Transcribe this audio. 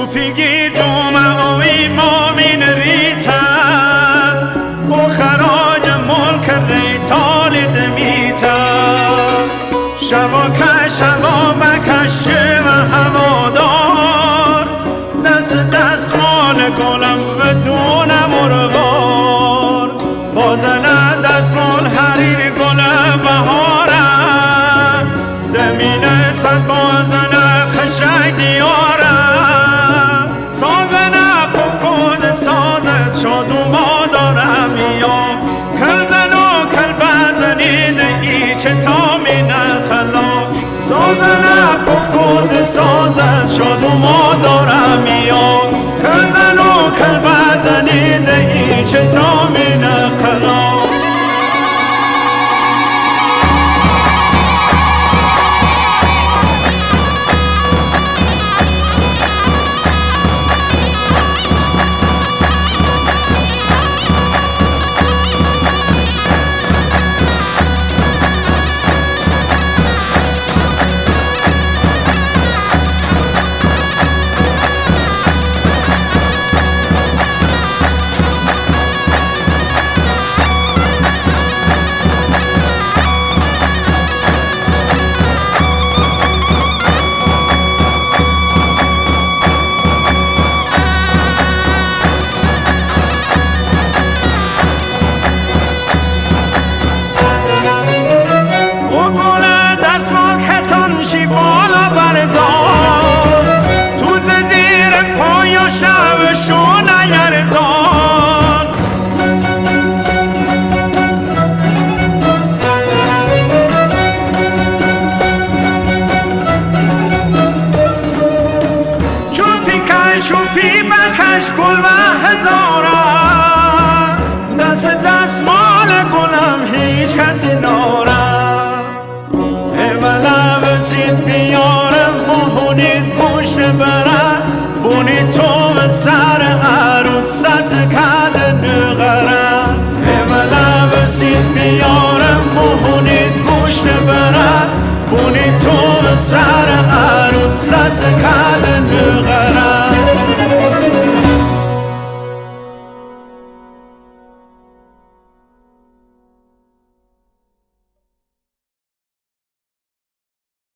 پیگیر جمعوی مامین ریتا و خراج ملک ریتال دمیتا شوا بکش و هوادار دست مال گلم و دون مروار بازنه دست مال حریر گل بهارم دمینه صد بازنه خشک دیارم سازنه پف کود سازت شاد و ما دارم میام کل زن و کل بزنید ایچه تا می نخلام سازنه پف کود سازت شاد و ما دارم میام کل زن و کل بزنید ایچه تا می نخلام چوپی بکش گل و هزاره دست مال گلم هیچ کسی ناره اولا بسید بیارم بونید گوشت بره بونید تو و سر عروست کد نگره اولا بسید بیارم بونید گوشت بره بونید تو و سر عروست کد نگره